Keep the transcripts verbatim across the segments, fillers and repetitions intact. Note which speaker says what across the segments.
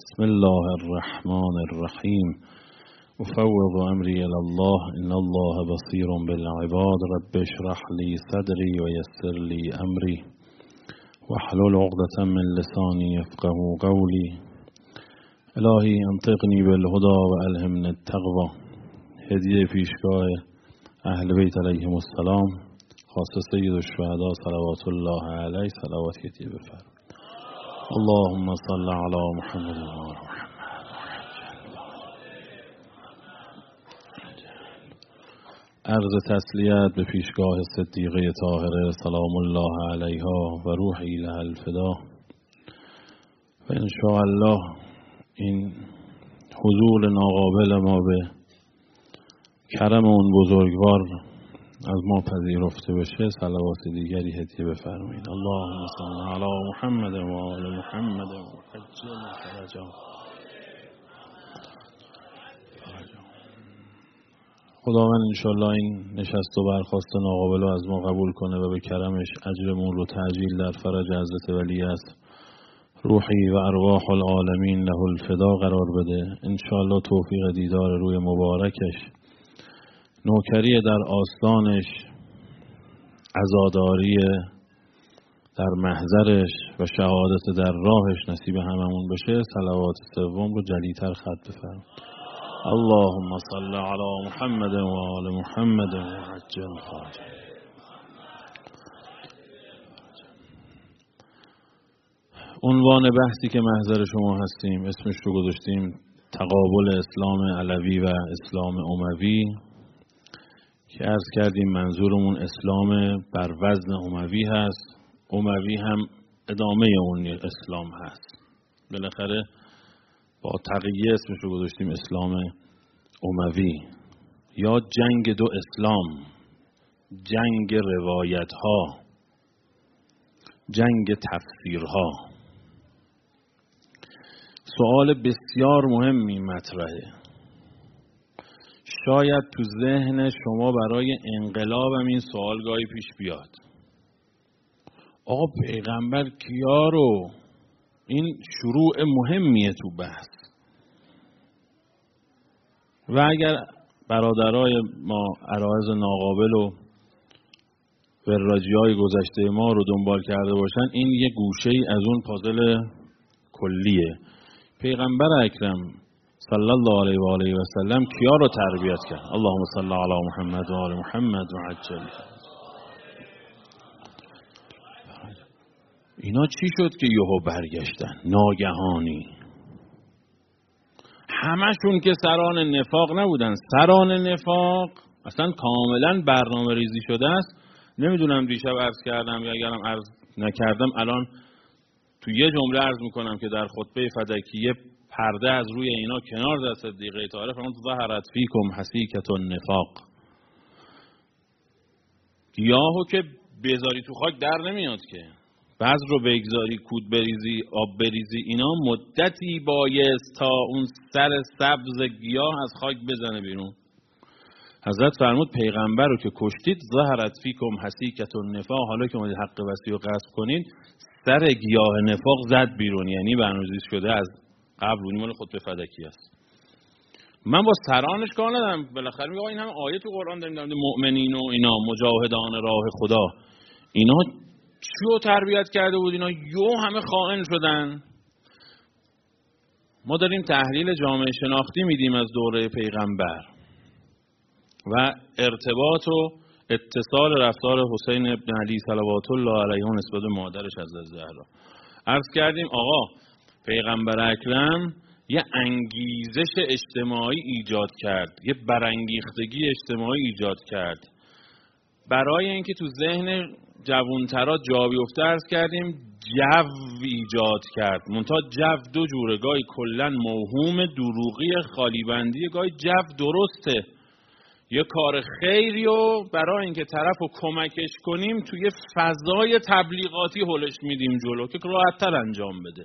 Speaker 1: بسم الله الرحمن الرحیم افوض امری الی الله ان الله بصیر بالعباد رب اشرح لی صدری و یسر لی امری واحلل عقدة من لسانی یفقهوا قولی الهی انطقنی بالهدی و الهمنی التقوی. هدیه پیشگاه اهل بیت علیهم السلام، خاصه سید الشهدا صلوات الله علیه، صلوات هدیه بفرمایید. اللهم صل علی محمد و آل محمد. عرض تسلیت به پیشگاه صدیقه طاهره سلام الله علیها و روحی لها الفدا. و ان شاء الله این حضور ناقابل ما به کرم اون بزرگوار از ما پذیرفته بشه، صلوات دیگری هدیه بفرمایید. اللهم صل علی محمد و آل محمد و عجل فرجهم. خداوند انشالله این نشست و برخاست ناقابل رو از ما قبول کنه و به کرمش اجرمون رو تعجیل در فرج حضرت ولی است روحی و ارواح العالمین له الفدا قرار بده. انشالله توفیق دیدار روی مبارکش، نوکری در آستانش، عزاداری در محضرش و شهادت در راهش نصیب هممون بشه. صلوات سوم رو جلیتر خط بفرم. اللهم صل علی محمد و آل محمد و عجل فرجهم. عنوان بحثی که محضر شما هستیم اسمش رو گذاشتیم تقابل اسلام علوی و اسلام اموی، که عرض کردیم منظورمون اسلام بر وزن اموی هست. اموی هم ادامه اون اسلام هست. بالاخره با تقیه اسمش رو گذاشتیم اسلام اموی یا جنگ دو اسلام، جنگ روایت ها، جنگ تفسیر ها. سوال بسیار مهمی مطرحه. شاید تو ذهن شما برای انقلابم این سوال گاهی پیش بیاد، آقا پیغمبر کیا رو؟ این شروع مهمیه تو بحث. و اگر برادرای ما عرایض ناقابل و وراجی های گذشته ما رو دنبال کرده باشن، این یه گوشه ای از اون پازل کلیه. پیغمبر اکرم صلی الله علیه و آله و سلم کیا رو تربیت کرد؟ اللهم صل علی محمد و آل محمد و عجل. اینا چی شد که یهو برگشتن ناگهانی؟ همشون که سران نفاق نبودن. سران نفاق اصلا کاملا برنامه ریزی شده است. نمیدونم دیشب عرض کردم یا اگرم عرض نکردم الان تو یه جمله عرض میکنم که در خطبه فدکیه پرده از روی اینا کنار زد صدیقه طاهره، فرمود ظهرت فیکم حسیکة النفاق. گیاهو که بذاری تو خاک در نمیاد که، بذر رو بگذاری، کود بریزی، آب بریزی، اینا مدتی بایست تا اون سر سبز گیاه از خاک بزنه بیرون. حضرت فرمود پیغمبر رو که کشتید ظهرت فیکم حسیکة النفاق، حالا که اومدید حق وصی رو غصب کنید سر گیاه نفاق زد بیرون. یعنی برنامه‌ریزی شده از قبل. اونی مال خطبه فدکی است. من با سرانش کار ندارم. بالاخره میگه این همه آیه تو قرآن داریم در مورد مؤمنین و اینا، مجاهدان راه خدا. اینا چیو تربیت کرده بود؟ اینا یو همه خائن شدن. ما داریم تحلیل جامعه شناختی میدیم از دوره پیغمبر و ارتباط و اتصال رفتار حسین ابن علی صلوات الله علیه نسبت به مادرش حضرت زهرا. عرض کردیم آقا پیغمبر اکرم یه انگیزش اجتماعی ایجاد کرد، یه برانگیختگی اجتماعی ایجاد کرد برای اینکه تو ذهن جوانترا جا بیفته. عرض کردیم جو ایجاد کرد. منتها جو دو جوره، گاهی کلن موهوم دروغی خالی بندی، گاهی جو درسته. یه کار خیری و برای اینکه طرفو کمکش کنیم توی فضای تبلیغاتی هلش میدیم جلو که راحت‌تر انجام بده.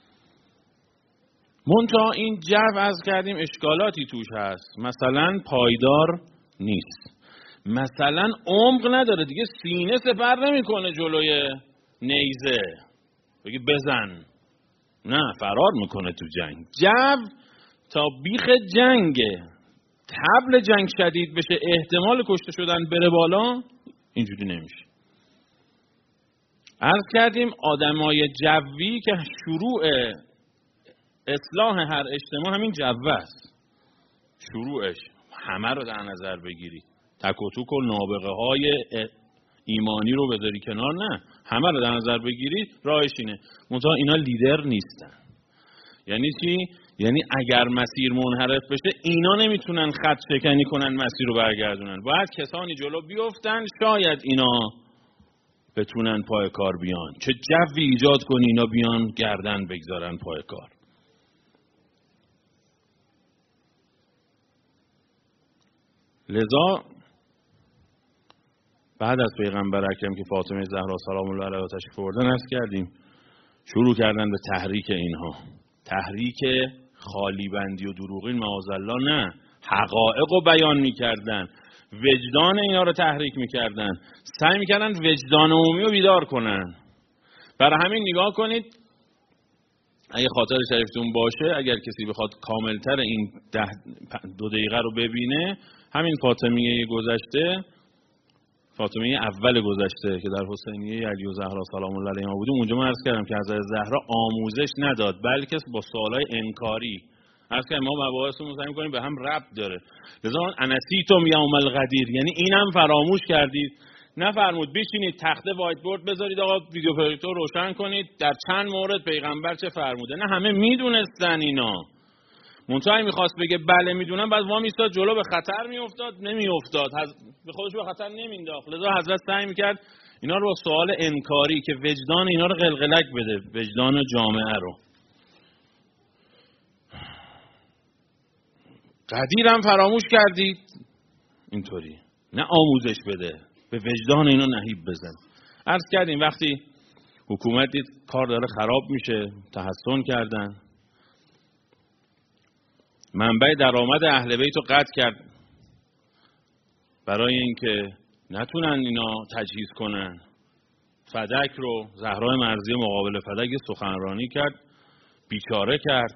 Speaker 1: منتها این جو از کردیم اشکالاتی توش هست. مثلا پایدار نیست، مثلا عمق نداره دیگه، سینه سپر نمیکنه جلوی نیزه بگی بزن. نه، فرار میکنه تو جنگ. جو تا بیخ جنگه، طبل جنگ شدید بشه، احتمال کشته شدن بره بالا، اینجوری نمیشه. عرض کردیم آدمای جوی که شروع اصلاح هر اجتماع همین جو است. شروعش همه رو در نظر بگیری، تک و توک و نابغه های ایمانی رو بذاری کنار، نه، همه رو در نظر بگیری، راهش اینه. منتها اینا لیدر نیستن. یعنی چی؟ یعنی اگر مسیر منحرف بشه اینا نمیتونن خط شکنی کنن، مسیر رو برگردونن. باید کسانی جلو بیفتن، شاید اینا بتونن پای کار بیان. چه جوی ایجاد کنی اینا بیان گردن بگذارن پای کار. لذا بعد از پیغمبر اکرم که فاطمه زهرا سلام الله علیها تشریف آوردن، عرض کردیم شروع کردن به تحریک اینها. تحریک خالی بندی و دروغین معاذالله نه، حقایق رو بیان میکردن، وجدان اینا رو تحریک میکردن، سعی میکردن وجدان عمومی رو بیدار کنن. برای همین نگاه کنید، اگه خاطر شریفتون باشه، اگر کسی بخواد کاملتر این ده دو دقیقه رو ببینه، همین فاطمیه گذشته، فاطمیه اول گذشته که در حسینیه علی و زهرا سلام الله علیهما بودیم، اونجا من عرض کردم که حضرت زهرا آموزش نداد، بلکه با سوالای انکاری عرض کردم ما مباحثمون سعی می‌کنیم به هم ربط داره. لذا انسیتم یوم الغدیر، یعنی اینم فراموش کردید. نفرمود بشینید تخته وایت بورد بذارید آقا ویدیو پروژکتور روشن کنید در چند مورد پیغمبر چه فرموده. نه، همه میدونستن اینا. منتهی میخواست بگه بله میدونم، بعد وا میستاد جلو، به خطر میافتاد، نمیافتاد، به خودش به خطر نمینداخت. لذا حضرت سعی میکرد اینا رو با سوال انکاری که وجدان اینا رو قلقلک بده، وجدان جامعه رو. قدیرم فراموش کردید، اینطوری نه آموزش بده، به وجدان اینا نهیب بزن. عرض کردیم وقتی حکومت دید کار داره خراب میشه، تحسن کردن، منبع درآمد اهل بیت رو قطع کرد برای اینکه نتونن اینا تجهیز کنن. فدک رو، زهرای مرضی مقابل فدک سخنرانی کرد، بیچاره کرد.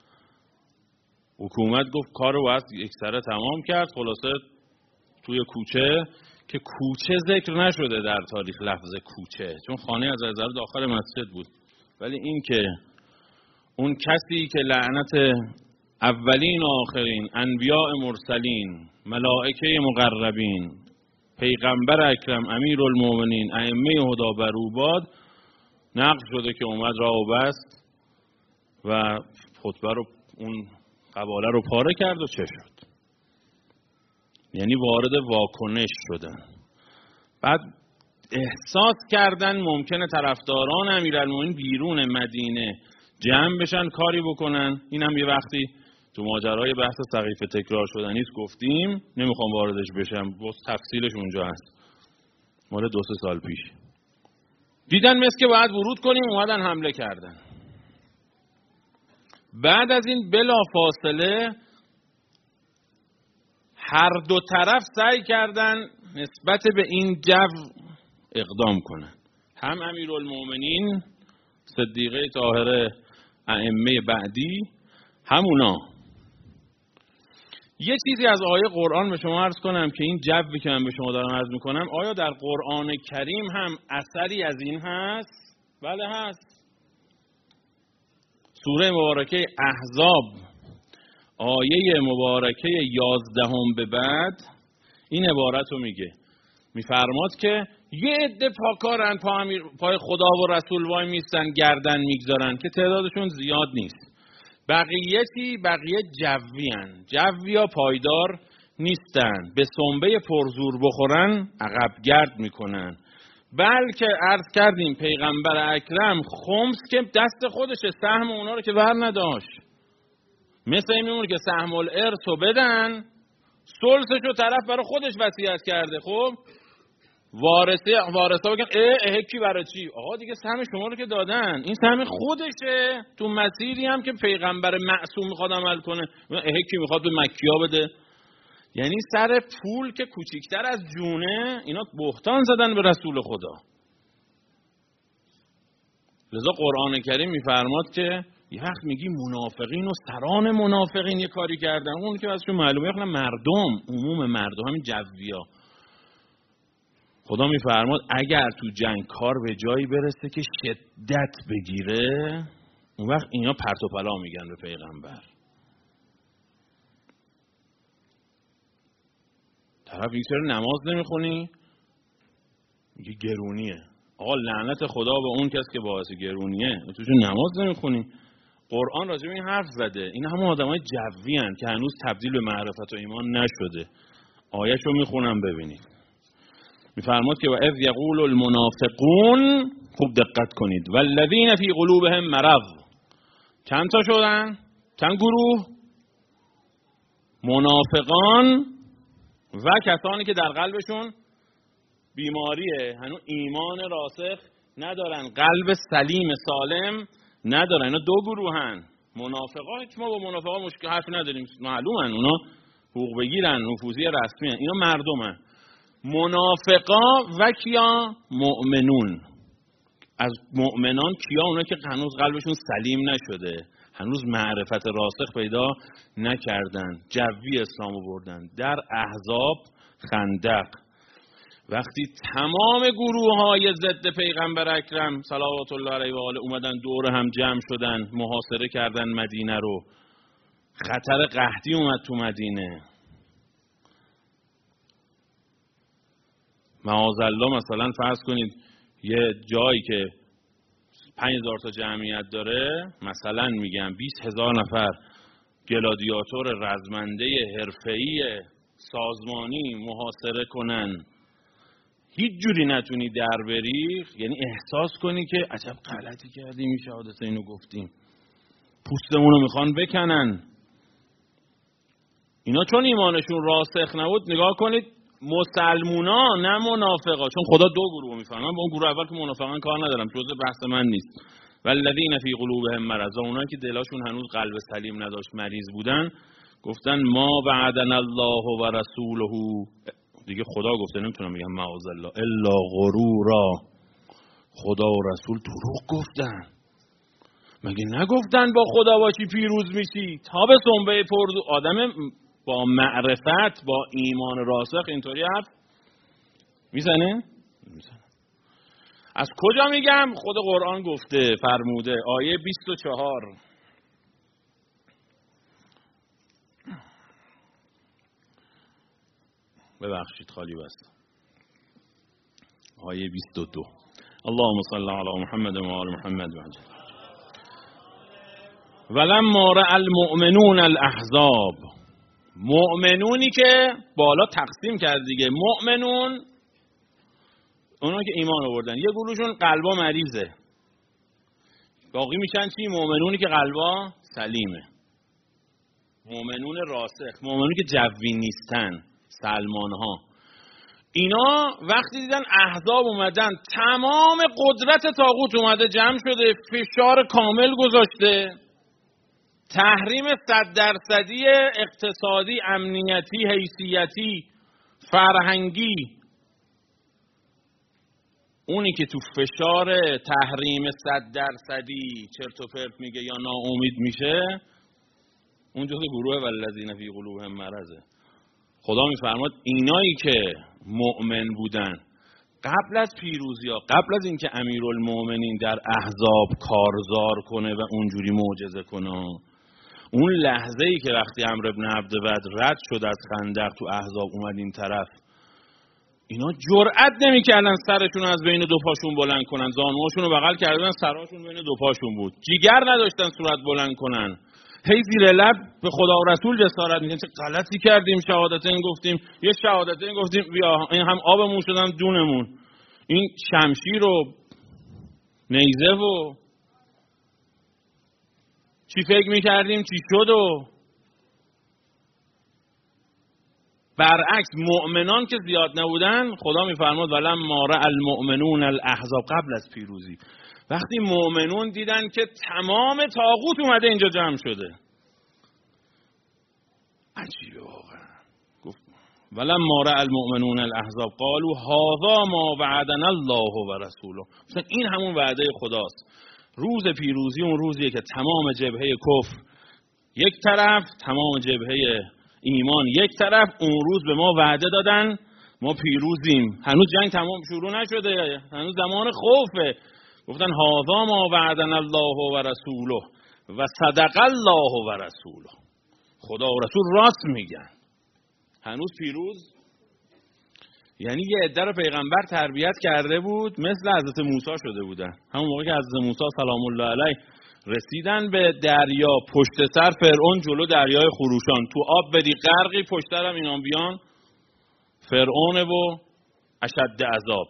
Speaker 1: حکومت گفت کار رو باید یک سره تمام کرد. خلاصه توی کوچه که کوچه ذکر نشده در تاریخ لفظ کوچه، چون خانه از نظر داخل مسجد بود، ولی این که اون کسی که لعنت اولین و آخرین، انبیاء مرسلین، ملائکه مقربین، پیغمبر اکرم، امیرالمومنین، ائمه هدا بر او باد، نقل شده که اومد راه و بست و خطبه رو، اون قباله رو پاره کرد و چه شد؟ یعنی وارد واکنش شدن. بعد احساس کردن ممکنه طرفداران امیرالمومنین بیرون مدینه جمع بشن کاری بکنن. این هم یه وقتی تو ماجرای بحث سقیفه تکرار شدنیست گفتیم، نمیخوام واردش بشم، بس تفصیلش اونجا هست، مال دو سه سال پیش. دیدن مثل که باید ورود کنیم، اومدن حمله کردن. بعد از این بلا فاصله هر دو طرف سعی کردن نسبت به این جو اقدام کنن. هم امیرالمومنین صدیقه طاهره ائمه بعدی، همونا. یه چیزی از آیه قرآن به شما عرض کنم که این جوی که من به شما دارم عرض میکنم، آیا در قرآن کریم هم اثری از این هست؟ بله هست. سوره مبارکه احزاب آیه مبارکه یازدهم به بعد این عبارت رو میگه، میفرماد که یه عده پاکارن، پا امیر، پای خدا و رسول وای میستن، گردن میگذارن که تعدادشون زیاد نیست. بقیه‌تی بقیه جوی هن. جوی ها پایدار نیستن، به سنبه پرزور بخورن عقب گرد میکنن. بلکه عرض کردیم پیغمبر اکرم خمس که دست خودشه، سهم اونا رو که بر نداشت. مثل این میمونه که سهم الارث رو بدن، ثلثش رو طرف برای خودش وصیت کرده. خب وارثه وارثا بگن اه اه کی برای چی؟ آقا دیگه سهم شما رو که دادن، این سهم خودشه، تو مسیری هم که پیغمبر معصوم میخواد عمل کنه، اه کی میخواد به مکیا بده. یعنی سر پول که کوچیکتر از جونه اینا بهتان زدن به رسول خدا. لذا قرآن کریم میفرماد که یه وقت میگی منافقین و سران منافقین یه کاری کردن، اون که ازشون معلومه اصلا مردم، عموم مردم، همین جویا. خدا میفرماد اگر تو جنگ کار به جایی برسه که شدت بگیره، اون وقت اینا پرت و پلا میگن به پیغمبر. طرف میگه چرا نماز نمیخونی؟ میگه گرونیه. آقا لعنت خدا به اون کس که باعث گرونیه، تو چون نماز نمیخونی؟ قرآن راجع به این حرف زده. این همون آدمای جوی هستند که هنوز تبدیل به معرفت و ایمان نشده. آیه‌شو میخونم ببینید. میفرماد که و اذ یقول المنافقون، خوب دقت کنید، والذین فی قلوبهم مرض. چند تا شدن؟ چند گروه؟ منافقان و کسانی که در قلبشون بیماریه، هنوز ایمان راسخ ندارن، قلب سلیم سالم ندارن. اینا دو گروهن. منافقا، هیچ ما با منافقا مشکل حرف نداریم، معلومن اونا حقوق بگیرن، نفوذی رسمی هن. اینا مردمن. منافقا و کیا؟ مؤمنون. از مؤمنان کیا؟ اونا که هنوز قلبشون سلیم نشده، هنوز معرفت راسخ پیدا نکردن، جوی اسلامو بردن. در احزاب، خندق، وقتی تمام گروه های ضد پیغمبر اکرم صلوات الله علیه و آله اومدن دور هم جمع شدن، محاصره کردن مدینه رو، خطر قحطی اومد تو مدینه. معاذالله مثلا فرض کنید یه جایی که پنج هزار تا جمعیت داره، مثلا میگم بیست هزار نفر گلادیاتور رزمنده حرفه‌ای سازمانی محاصره کنن، هیچ جوری نتونی در بری، یعنی احساس کنی که عجب غلطی کردیم، این شهادت اینو گفتیم، پوستمونو میخوان بکنن. اینا چون ایمانشون راسخ نبود، نگاه کنید مسلمونا نه منافقا، چون خدا دو گروه میفهمن. من با اون گروه اول که منافقان کار ندارم، جزء بحث من نیست. والذین فی قلوبهم مرض، اونایی که دلاشون هنوز قلب سلیم نداشت، مریض بودن، گفتن ما بعدنا الله و رسوله، دیگه خدا گفته، نمیتونم بگم معاذ الله، الا غرورا، خدا و رسول دروغ گفتن. مگه نگفتن با خدا باشی پیروز میشی؟ تا به سنبه پردو. آدم با معرفت، با ایمان راسخ اینطوری حرف میزنه؟ میزنه. از کجا میگم؟ خود قرآن گفته، فرموده، آیه بیست و چهار. ببخشید خالی بست. آیه بیست و دو. اللهم صل علی محمد و آل محمد و عجل. ولما رأى المؤمنون الاحزاب، مؤمنونی که بالا تقسیم کرد دیگه، مؤمنون اونا که ایمان آوردن، یه گروهشون قلبا مریضه، باقی میشن چی؟ مؤمنونی که قلبا سلیمه، مؤمنون راسخ، مؤمنونی که جوی نیستن، سلمان ها. اینا وقتی دیدن احزاب اومدن، تمام قدرت طاغوت اومده جمع شده، فشار کامل گذاشته، تحریم صد درصدی اقتصادی، امنیتی، حیثیتی، فرهنگی، اونی که تو فشار تحریم صد درصدی چرت و پرت میگه یا ناامید میشه، اون جزء گروه والذین فی قلوبهم مرضه. خدا میفرماد اینایی که مؤمن بودن قبل از پیروزی ها، قبل از اینکه امیرالمؤمنین در احزاب کارزار کنه و اونجوری معجزه کنه، اون لحظه ای که وقتی عمرو بن عبدود رد شد از خندق تو احزاب اومد این طرف، اینا جرئت نمیکردن سرشون از بین دو پاشون بلند کنن، زانوهاشون رو بغل کردن، سراشون بین دو پاشون بود، جیگر نداشتن صورت بلند کنن، هی زیر لب به خدا و رسول جسارت میکنن، چه غلطی کردیم، شهادتین گفتیم، یه شهادتین گفتیم، بیا این هم آبمون شدن دونمون، این شمشیر و نیزه و چی فکر میکردیم چی شد. و برعکس مؤمنان که زیاد نبودن، خدا میفرماد ولما رأى المؤمنون الاحزاب، قبل از پیروزی، وقتی مؤمنون دیدن که تمام طاغوت اومده اینجا جمع شده، عجیبه واقعا. گفت ولما رأى المؤمنون الاحزاب قالوا هذا ما وعدنا الله و رسوله، مثلا این همون وعده خداست. روز پیروزی اون روزیه که تمام جبهه کفر یک طرف، تمام جبهه ایمان یک طرف. اون روز به ما وعده دادن ما پیروزیم. هنوز جنگ تمام شروع نشده، هنوز زمان خوفه. گفتن هذا ما وعدنا الله و رسوله و صدق الله و رسوله. خدا و رسول راست میگن. هنوز پیروز یعنی یه عده رو پیغمبر تربیت کرده بود مثل حضرت موسی شده بودن. همون موقع که حضرت موسی سلام الله علیه رسیدن به دریا، پشت سر فرعون جلو دریای خروشان، تو آب بدی غرقی، پشت سرم اینان بیان فرعون و اشد عذاب.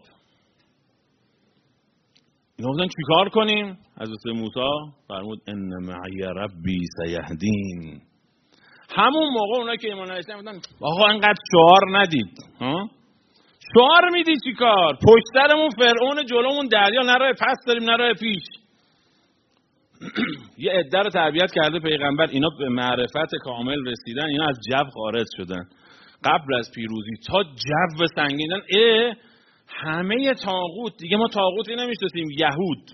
Speaker 1: اینا بودن چی کار کنیم؟ حضرت موسی فرمود ان معی ربی سیهدین. همون موقع اونا که ایمان نداشتن بودن آقا اینقدر شعار ندید، ها شعار میدی چی کار؟ پشت سرمون فرعون، جلومون دریا، نه راه پس داریم نه راه پیش. یه عده رو تربیت کرده پیغمبر، اینا به معرفت کامل رسیدن، اینا از جو خارج شدن قبل از پیروزی تا جو سنگیدن. اه همه طاغوت دیگه، ما طاغوتی نمیشناسیم، یهود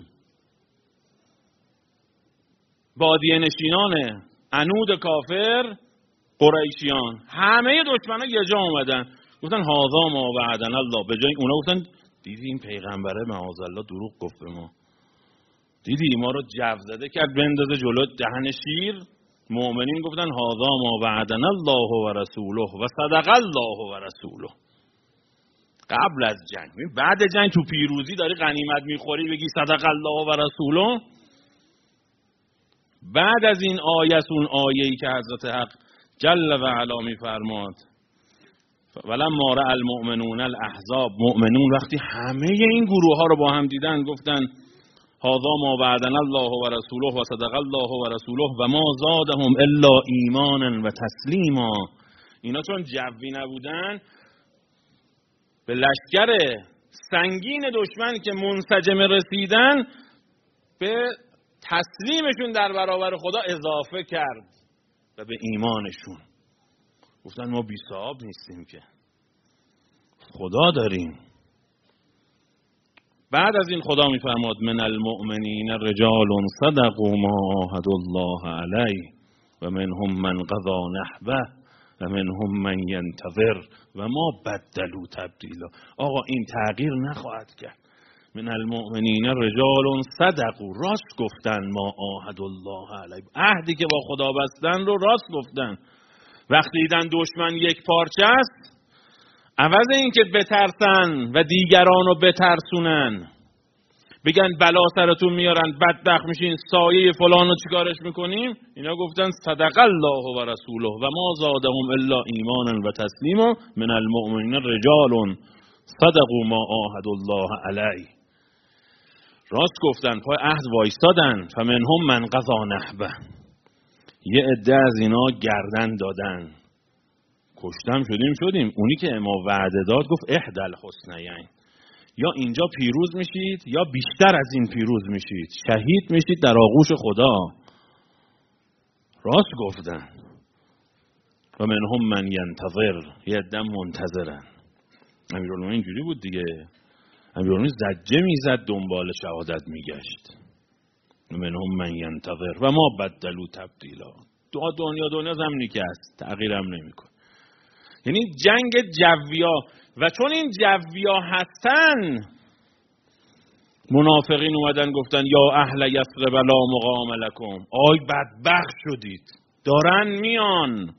Speaker 1: بادیه نشینان عنود کافر قریشیان، همه دشمنا یه جا اومدن گفتن هذا ما وعدنا الله. به جای اونا گفتن دیدی این پیغمبره معاذالله دروغ گفت به ما، دیدی ما رو جو زده کرد بندازه جلو دهن شیر. مؤمنین گفتن هذا ما وعدنا الله و رسوله و صدق الله و رسوله. قبل از جنگ، بعد جنگ تو پیروزی داری غنیمت میخوری بگی صدق الله و رسوله. بعد از این آیه، اون آیه‌ای که حضرت حق جل و علا میفرماد ولما رأى المؤمنون الاحزاب، مؤمنون وقتی همه این گروه ها رو با هم دیدن گفتن هذا ما وعدنا الله و رسوله و صدق الله و رسوله و ما زادهم الا ایمانا و تسلیما. اینا چون جوی نبودن به لشکر سنگین دشمن که منسجم رسیدن به تسلیمشون در برابر خدا اضافه کرد و به ایمانشون. گفتن ما بی صاحب نیستیم که، خدا داریم. بعد از این خدا میفرماد من المؤمنین رجال صدقوا ما عاهدوا الله علیه و منهم من قضا نحبه و منهم من ینتظر و ما بدلوا تبدیلا. آقا این تغییر نخواهد کرد. من المؤمنین رجال صدقوا، راست گفتن ما عاهدوا الله علیه، عهدی که با خدا بستن رو راست گفتن. وقتی دیدن دشمن یک پارچه است، عوض این که بترسن و دیگران رو بترسونن، بگن بلا سرتون میارن بدبخت میشین سایه فلان رو چیکارش میکنیم، اینا گفتن صدق الله و رسوله و ما زادهم الا ایمانا و تسلیما من المؤمنین رجال صدقوا ما عاهدوا الله علیه. راست گفتن، پای عهد وایستادن. فمنهم من قضا نحبه، یه عده از اینا گردن دادن، کشتم شدیم شدیم. اونی که ما وعده داد گفت احدى الحسنیین، یا اینجا پیروز میشید یا بیشتر از این پیروز میشید، شهید میشید در آغوش خدا. راست گفتن. و منهم من ینتظر، یه عده منتظرن. امیرالمومنین اینجوری بود دیگه، امیرالمومنین زجه میزد دنبال شهادت میگشت. و منهم من ینتظر و ما بدلوا تبدیلا. دنیا دنیا زمینی که هست تغییرم نمیکنه. یعنی جنگ جویا، و چون این جویا هستن منافقین اومدن گفتن یا اهل یثرب لا مقام لکم، آی بدبخت شدید دارن میان.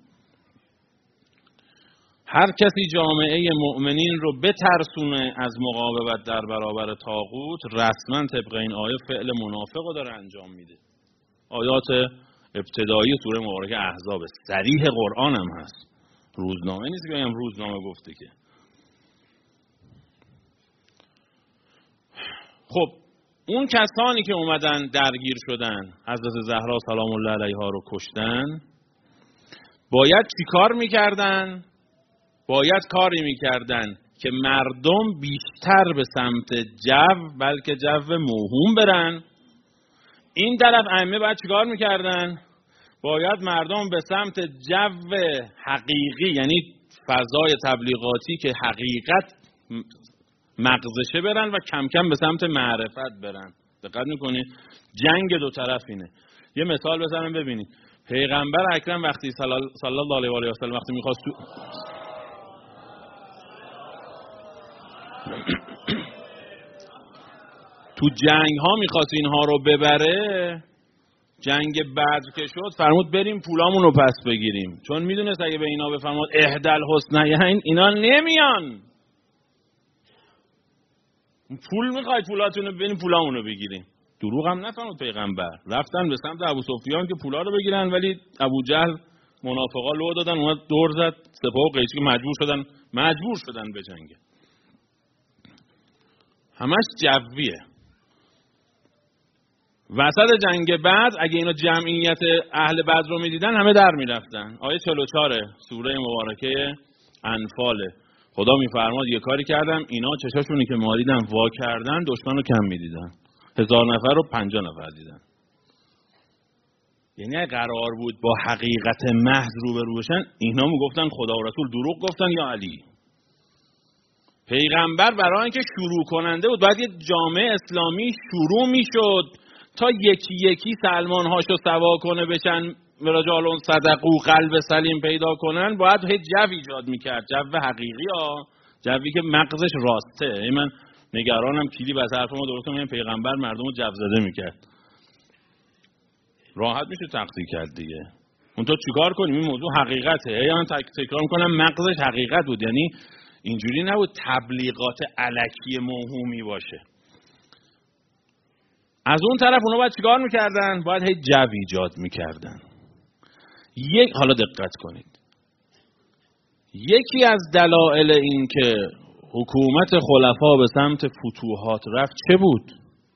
Speaker 1: هر کسی جامعه مؤمنین رو بترسونه از مقاومت در برابر طاغوت، رسما طبق این آیه فعل منافق رو داره انجام میده. آیات ابتدایی سوره مبارکه احزاب، صریح قرآن هم هست، روزنامه نیست که بگم روزنامه گفته که. خب اون کسانی که اومدن درگیر شدن، حضرت زهرا سلام الله علیها رو کشتن، باید چی کار میکردن؟ باید کاری میکردن که مردم بیشتر به سمت جو، بلکه جو موهوم برن. این طرف ائمه باید چی کار میکردن؟ باید مردم به سمت جو حقیقی، یعنی فضای تبلیغاتی که حقیقت مغزشه برن و کم کم به سمت معرفت برن. دقت میکنید؟ جنگ دو طرف اینه. یه مثال بزنم ببینید. پیغمبر اکرم وقتی صلی الله علیه و آله و سلم وقتی میخواست تو تو جنگ ها میخواست اینها رو ببره، جنگ بدر که شد فرمود بریم پولامون رو پس بگیریم، چون میدونست اگه به اینا بفرماد احدل حسنیین اینا نمیان. پول میخواید پولاتون رو بریم پولامون رو بگیریم. دروغ هم نفرمود پیغمبر. رفتن به سمت ابو سفیان که پولا رو بگیرن، ولی ابو جهل منافقا لو دادن، اونا دور زد، سپاه و قیسی مجبور شدن مجبور شدن به جنگ. همش جویه. وسط جنگ بعد اگه اینا جمعیت اهل بدر رو میدیدن همه در میرفتن. آیه چهل و چهار سوره مبارکه انفال، خدا میفرماد یه کاری کردم اینا چشاشونی که مالیدن وا کردن دشمن رو کم میدیدن، هزار نفر رو پنجاه نفر دیدن. یعنی قرار بود با حقیقت محض روبرو بشن، اینا میگفتن خدا و رسول دروغ گفتن یا علی. پیغمبر برای اینکه شروع کننده بود باید یه جامعه اسلامی شروع میشد تا یکی یکی سلمان هاشو سوا کنه بشن رجالون صدقو قلب سلیم پیدا کنن، باید هیچ جو ایجاد میکرد، جو حقیقی ها، جوی که مغزش راسته. من نگرانم کلی بس حرف ما درسته میگم پیغمبر مردم رو جو زده میکرد. راحت میشه تقصیر کرد دیگه. اون تو چیکار کنیم؟ این موضوع حقیقته. یا من تکرار میکنم مغزش حقیقت بود، یعنی اینجوری نبود تبلیغات الکی موهومی باشه. از اون طرف اونا باید چیکار میکردن؟ باید هی جو ایجاد میکردن. یک حالا دقت کنید، یکی از دلایل این که حکومت خلفا به سمت فتوحات رفت چه بود؟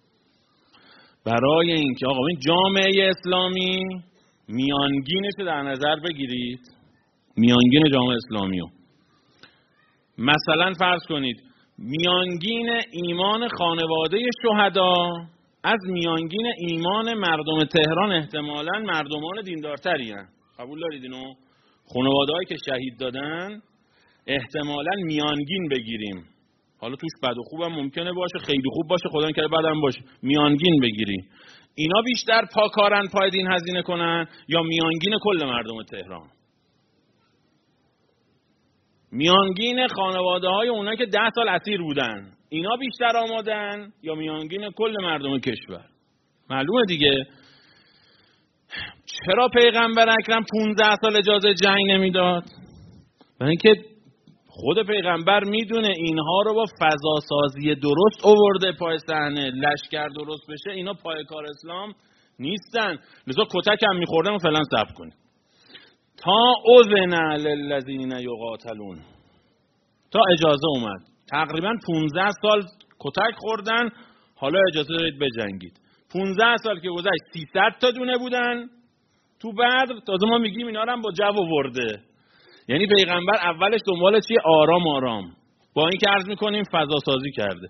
Speaker 1: برای اینکه آقا این جامعه اسلامی میانگینش در نظر بگیرید، میانگین جامعه اسلامی رو مثلا فرض کنید میانگین ایمان خانواده شهدا از میانگین ایمان مردم تهران احتمالاً مردمان دیندارتری هستند. قبول دارید اینو؟ خانواده‌هایی که شهید دادن احتمالاً میانگین بگیریم، حالا توش بد و خوبم ممکنه باشه، خیلی خوب باشه، خدا نکنه بدم باشه، میانگین بگیریم. اینا بیشتر پاکارن پای دین هزینه کنن یا میانگین کل مردم تهران؟ میانگین خانواده‌های اونایی که ده سال اسیر بودن اینا بیشتر آمادن یا میانگین کل مردم کشور؟ معلومه دیگه. چرا پیغمبر اکرم پونزده سال اجازه جنگ نمیداد؟ برای اینکه خود پیغمبر میدونه اینها رو با فضا سازی درست آورده پای صحنه، لشکر درست بشه اینا پای کار اسلام نیستن. لذا کتک هم میخوردن و فعلا صبر کنید تا اذن للذین یقاتلون، تا اجازه اومد. تقریبا پونزده سال کتک خوردن، حالا اجازه دارید بجنگید. پونزده سال که گذشت سیصد تا دونه بودن تو بدر، تازه ما میگیم اینا رو هم با جو آورده. یعنی پیغمبر اولش دنبال چیه؟ آرام آرام، با این که عرض میکنیم فضا سازی کرده.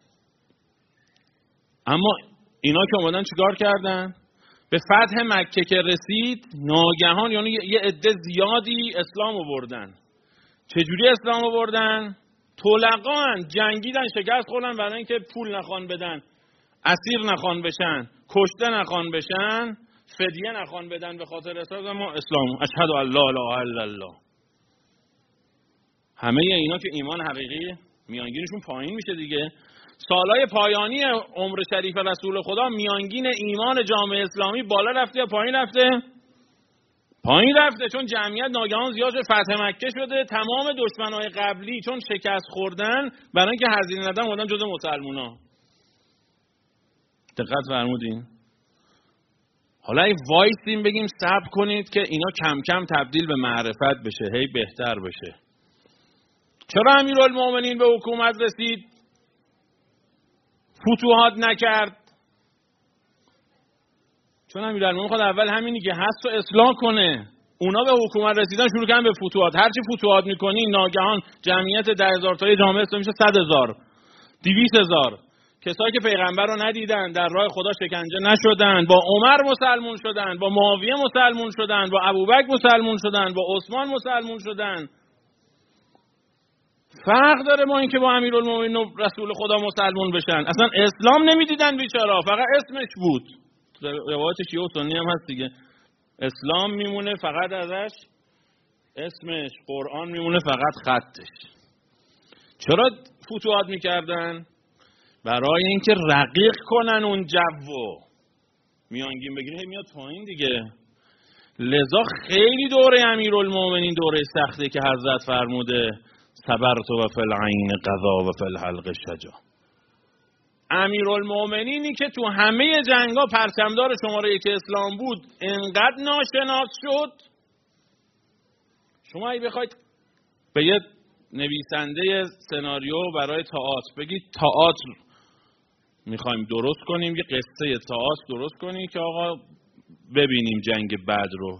Speaker 1: اما اینا که اومدن چیکار کردن؟ به فتح مکه که رسید ناگهان یعنی یه عده زیادی اسلام آوردن. چجوری اسلام آوردن؟ طلقاً جنگیدن، شکست خوردن برای اینکه پول نخوان بدن، اسیر نخوان بشن، کشته نخوان بشن، فدیه نخوان بدن به خاطر اسلام. ما اسلام اشهد ان لا اله الا الله. همه اینا که ایمان حقیقی میانگینشون پایین میشه دیگه. سالهای پایانی عمر شریف رسول خدا میانگین ایمان جامعه اسلامی بالا رفته یا پایین رفته؟ پایین رفته، چون جمعیت ناگهان زیاد شد، فتح مکه شده، تمام دشمنای قبلی چون شکست خوردن برای اینکه هزینه ندن اومدن جزو مسلمونا. دقت فرمودین؟ حالا این وایسیم بگیم صبر کنید که اینا کم کم تبدیل به معرفت بشه، هی بهتر بشه. چرا امیرالمومنین به حکومت رسید فتوحات نکرد؟ چون امیرالمومنین خود اول همینی که هست و اصلاح کنه. اونا به حکومت رسیدن شروع کردن به فتوحات. هرچی فتوحات میکنی ناگهان جمعیت ده هزار تایی جامعه اسلامی میشه صد هزار، دویست هزار. کسایی که پیغمبر رو ندیدن، در راه خدا شکنجه نشدن، با عمر مسلمون شدن، با معاویه مسلمون شدن، با ابوبکر مسلمون شدن، با عثمان مسلمون شدن. فرق داره ما این که با امیرالمومنین و رسول خدا مسلمون بشن. اصلا اسلام نمیدیدن بیچارا، فقط اسمش بود. روایت شیعه و سنی هم هست دیگه، اسلام میمونه فقط ازش اسمش، قرآن میمونه فقط خطش. چرا فتوحات میکردن؟ برای اینکه رقیق کنن اون جوو، میانگین بگیره میاد پایین دیگه. لذا خیلی دوره امیرالمومنین دوره سخته که حضرت فرموده صبرت و فی العین قضا و فی الحلق شجا. امیرالمومنینی که تو همه جنگا پرچمدار شماره یک اسلام بود انقدر ناشناس شد. شما اگه بخواید به یه نویسنده سناریو برای تئاتر بگید تئاتر میخوایم درست کنیم، یه قصه تئاتر درست کنیم که آقا ببینیم جنگ بدر رو،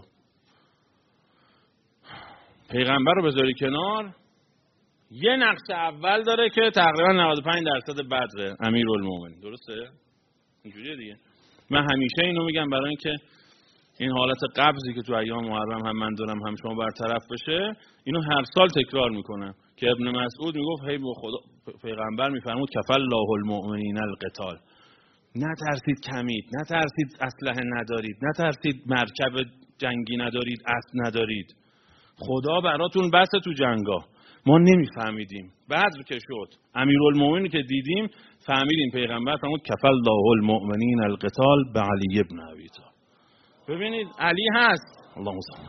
Speaker 1: پیغمبر رو بذاری کنار، یه نقش اول داره که تقریبا نود و پنج درصد بدره، امیرالمومنین. درسته؟ اینجوریه دیگه. من همیشه اینو میگم برای اینکه این حالت قبضی که تو ایام محرم هم من دارم هم شما برطرف بشه، اینو هر سال تکرار میکنم که ابن مسعود میگفت هی با خدا پیغمبر میفرمود کفل الله المؤمنین القتال، نترسید کمید، نترسید اسلحه ندارید، نترسید مرکب جنگی ندارید، اسب ندارید، خدا براتون بسه تو جنگا. ما نمیفهمیدیم، بعد که شد امیرالمومنین که دیدیم فهمیدیم پیغمبر فرمود کفل الله المؤمنین القتال به علی ابن ابی طالب. ببینید علی هست. اللهم صل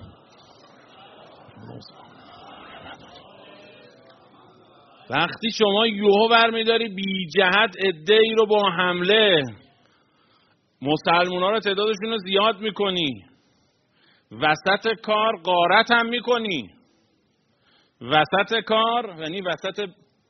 Speaker 1: وقتی شما یوهو برمیداری بی جهت عده‌ای رو با حمله مسلمونا رو تعدادشون رو زیاد میکنی، وسط کار غارت هم میکنی، وسط کار یعنی وسط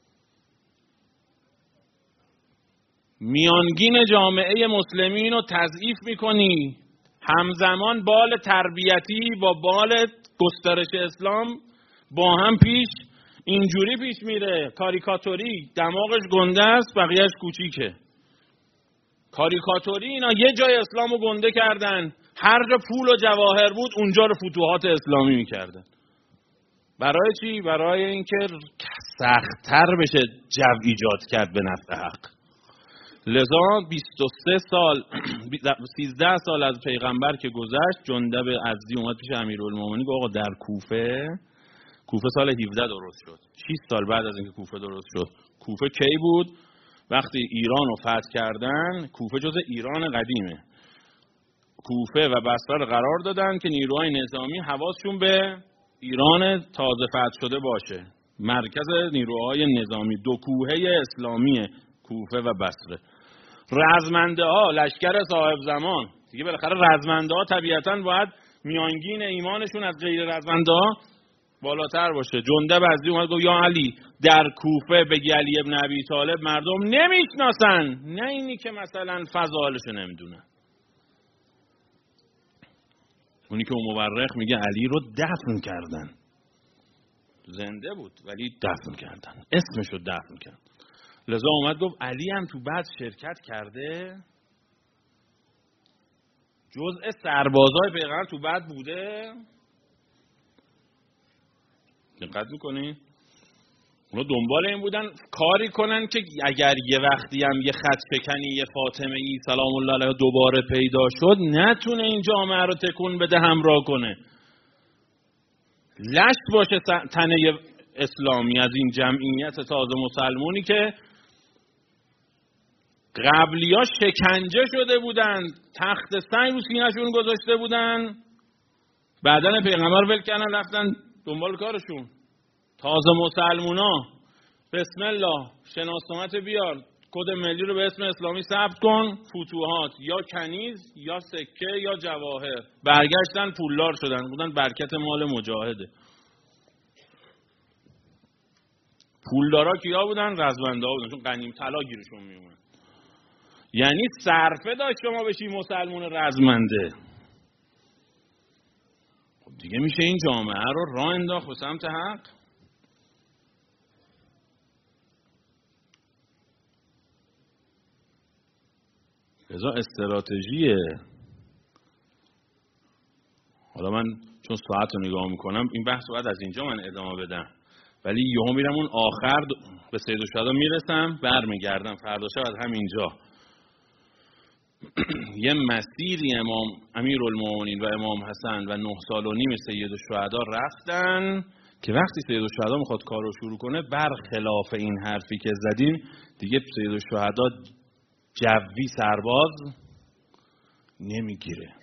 Speaker 1: میانگین جامعه مسلمین رو تضعیف میکنی، همزمان بال تربیتی با بال گسترش اسلام با هم پیش اینجوری پیش میره. کاریکاتوری دماغش گنده است بقیهش کوچیکه. کاریکاتوری اینا یه جای اسلامو گنده کردن، هر جا پول و جواهر بود اونجا رو فتوحات اسلامی میکردن. برای چی؟ برای اینکه سخت‌تر بشه جو ایجاد کرد به نفع حق. لذا بیست و سه سال سیزده سال از پیغمبر که گذشت، جندب ازدی اومد پیش امیرالمومنین گفت آقا در کوفه، کوفه سال هفده درست شد، شش سال بعد از اینکه کوفه درست شد. کوفه کی بود؟ وقتی ایران رو فتح کردن، کوفه جز ایران قدیمه. کوفه و بصره رو قرار دادن که نیروهای نظامی حواسشون به ایران تازه فتح شده باشه. مرکز نیروهای نظامی دو کوهه اسلامی کوفه و بصره. رزمنده ها، لشکر صاحب زمان دیگه، بالاخره رزمنده ها طبیعتاً باید میانگین ایمانشون از غیر رزمنده ها بالاتر باشه. جندب ازدی اومد گفت یا علی در کوفه بگی علی ابن ابی طالب مردم نمیشناسن، نه اینی که مثلا فضائلشو نمیدونن. اونی که اون مورخ میگه علی رو دفن کردن، زنده بود ولی دفن کردن، اسمشو دفن کردن. لذا اومد گفت علی هم تو بعد شرکت کرده، جزء سربازای پیغمبر تو بعد بوده. دقت میکنی؟ اونا دنبال این بودن کاری کنن که اگر یه وقتی هم یه خط شکنی یه فاطمه ای سلام الله علیها دوباره پیدا شد، نتونه این جامعه رو تکون بده، همراه کنه، لشت باشه تنه اسلامی از این جمعیت تازه مسلمونی که قبلی ها شکنجه شده بودن، تخت سنگ رو سینه‌شون گذاشته بودن، بعدن پیغمبر ول کردن رفتن دنبال کارشون. تازه مسلمونا بسم الله شناسنامه بیار، کد ملی رو به اسم اسلامی ثبت کن، فتوحات یا کنیز یا سکه یا جواهر، برگشتن پولدار شدن، بودن برکت مال مجاهده. پولدارا کیا بودن؟ رزمنده ها بودن، چون غنیم طلا گیرشون میومد. یعنی صرفه داشت شما بشی مسلمون رزمنده. خب دیگه میشه این جامعه رو راه انداخت به سمت حق. لذا استراتژی، حالا من چون ساعت رو نگاه میکنم این بحث باید از اینجا من ادامه بدم، ولی یهو میرم اون آخر به سید الشهدا میرسم، برمیگردم فردا شب از همینجا یه مسیری امام امیرالمومنین و امام حسن و نه سال و نیم سید الشهدا رفتن که وقتی سید الشهدا میخواد کار رو شروع کنه، برخلاف این حرفی که زدیم دیگه سید الشهدا جوی سرباز نمیگیره.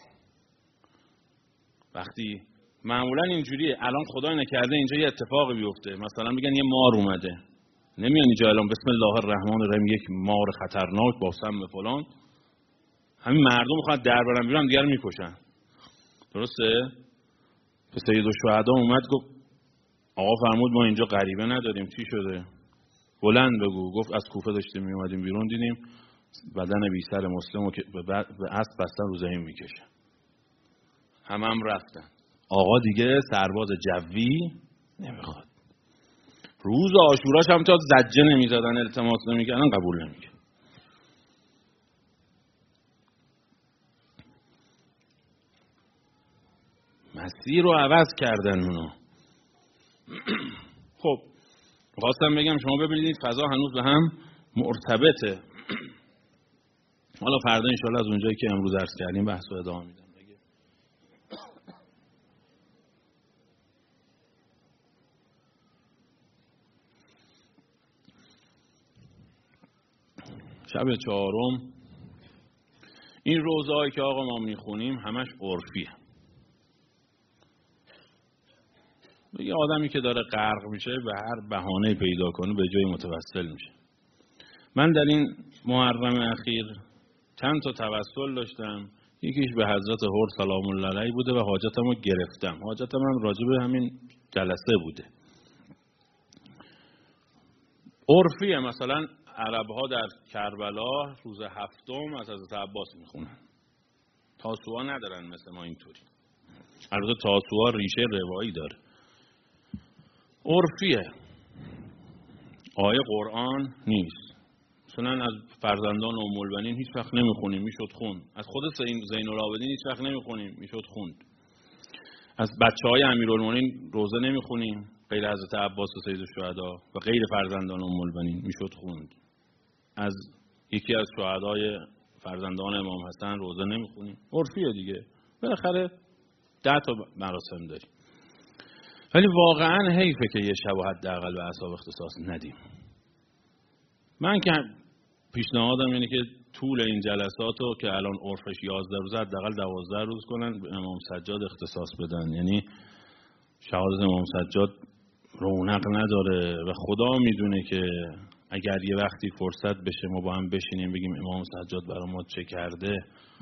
Speaker 1: وقتی معمولا اینجوریه، الان خدای نکرده اینجا یه اتفاقی بیفته، مثلا میگن یه مار اومده، نمیان اینجا الان بسم الله الرحمن الرحیم یک مار خطرناک با سم فلان، همین مردم میخواد در برن بیرون دیگر میکشن. درسته؟ به سید الشهدا اومد گفت آقا فرمود ما اینجا غریبه نداریم، چی شده؟ بلند بگو. گفت از کوفه داشتیم میومدیم بیرون دیدیم بدن بی سر مسلمو که به اسب بستن رو زمین میکشه. هم هم رفتن. آقا دیگه سرباز جوی نمیخواد. روز عاشوراش هم تا زجه نمیزدن، التماس نمیکردن، قبول نمیکرد. مسیر رو عوض کردن اونو. خب خواستم بگم شما ببینید فضا هنوز به هم مرتبطه. حالا فردا انشاءالله از اونجایی که امروز درس کردیم بحث رو ادامه میدم. شب چهارم این روزهایی که آقا ما میخونیم همش عرفیه. یه آدمی که داره غرق میشه به هر بهانه پیدا کنه به جای متوسل میشه. من در این محرم اخیر چند تا توسل داشتم. یکیش به حضرت هور سلام الله علیه بوده و حاجتم رو گرفتم. حاجتم هم راجع به همین جلسه بوده. عرفیه. مثلا عرب‌ها در کربلا روز هفتم از حضرت عباس میخونن. تاسوعا ندارن مثل ما اینطوری. البته تاسوعا ریشه روایی داره. عرفیه. آیه قرآن نیست. مثلا از فرزندان ام البنین هیچ وقت نمیخونیم، میشد خوند. از خود زین العابدین هیچ وقت نمیخونیم، میشد خوند. از بچهای امیرالمومنین روزه نمیخونیم غیر حضرت عباس و سید الشهدا و غیر فرزندان ام البنین، میشد خوند. از یکی از شهدای فرزندان امام حسن روزه نمیخونیم. عرفیه دیگه. بالاخره ده تا مراسم داریم. ولی واقعا حیفه که یه شب حداقل به اعصاب اختصاص ندیم. من که پیشنهادم اینه که طول این جلسات رو که الان عرفش یازده روزه حداقل دوازده روز کنن، به امام سجاد اختصاص بدن. یعنی شهادت امام سجاد رونق نداره و خدا میدونه که اگر یه وقتی فرصت بشه ما با هم بشینیم بگیم امام سجاد برای ما چه کرده،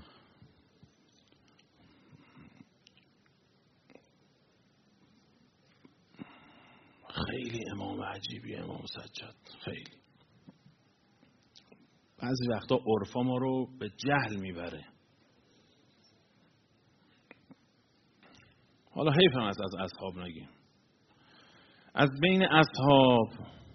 Speaker 1: خیلی امام عجیبیه امام سجاد. خیلی بعضی وقتا عرفا ما رو به جهل میبره. حالا حیف هم از از اصحاب نگیم. از بین اصحاب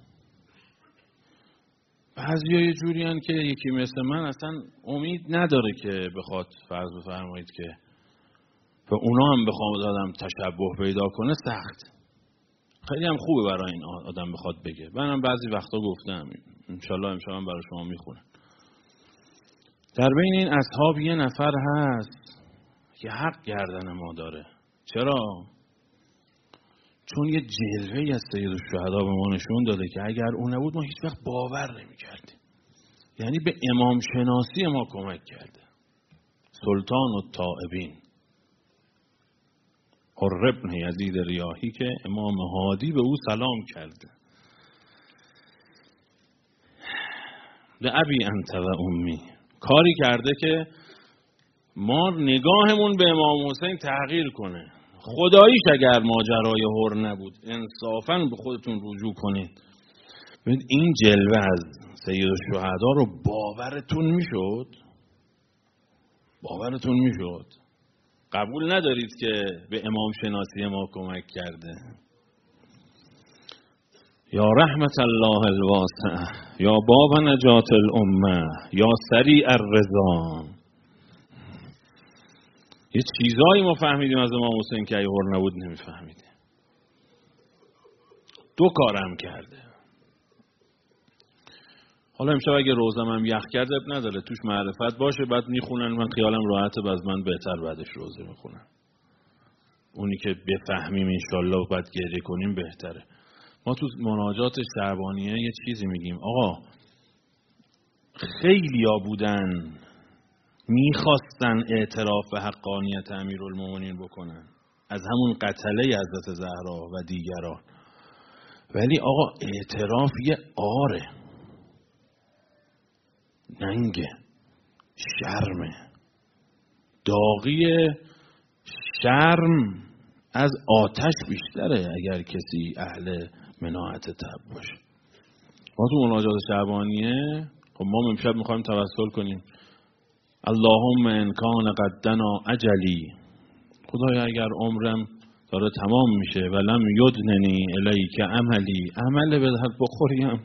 Speaker 1: بعضی ها یه جوری هن که یکی مثل من اصلا امید نداره که بخواد فرض بفرمایید که به اونا هم بخوام آدم تشبه پیدا کنه سخت. خیلی هم خوبه برای این آدم بخواد بگه. منم بعضی وقتا گفتم انشالله امشب هم برای شما میخونم. در بین این اصحاب یه نفر هست که حق گردن ما داره. چرا؟ چون یه جلوه‌ای از سید الشهدا به ما نشون داده که اگر اون نبود ما هیچ وقت باور نمی‌کردیم. یعنی به امام شناسی ما کمک کرده. سلطان الطائبین حر ابن یزید ریاحی که امام هادی به او سلام کرده. به ابی انت و امی، کاری کرده که ما نگاهمون به امام حسین تغییر کنه. خداییش اگر ماجرای هر نبود انصافاً به خودتون رجوع کنید. ببینید این جلوه از سید الشهدا رو باورتون میشد؟ باورتون میشد؟ قبول ندارید که به امام شناسی ما کمک کرده؟ یا رحمت الله الواسع، یا باب نجات الامه، یا سریع الرضا. یه چیزایی ما فهمیدیم از امام حسین که اگه هر نبود نمیفهمیدیم. دو کارم کرده. حالا امشب اگه روزم هم یخ کرده اب نداره، توش معرفت باشه، بعد میخونن، من خیالم راحته، باز من بهتر بعدش روزه میخونم. اونی که بفهمیم انشالله بعد گریه کنیم بهتره. ما تو مناجات شعبانیه یه چیزی میگیم، آقا خیلیا بودن میخواستن اعتراف به حقانیت امیرالمومنین بکنن، از همون قتله حضرت زهرا و دیگران، ولی آقا اعتراف یه آره، ننگه، شرمه، داغی شرم از آتش بیشتره اگر کسی اهل مناعت طبع باشه. ما تو مناجات شعبانیه خب ما امشب میخوایم توسل کنیم، اللهم ان کان قدنا اجلی، خدایا اگر عمرم داره تمام میشه ولم یدننی الیک عملی، عمل به درد بخوریم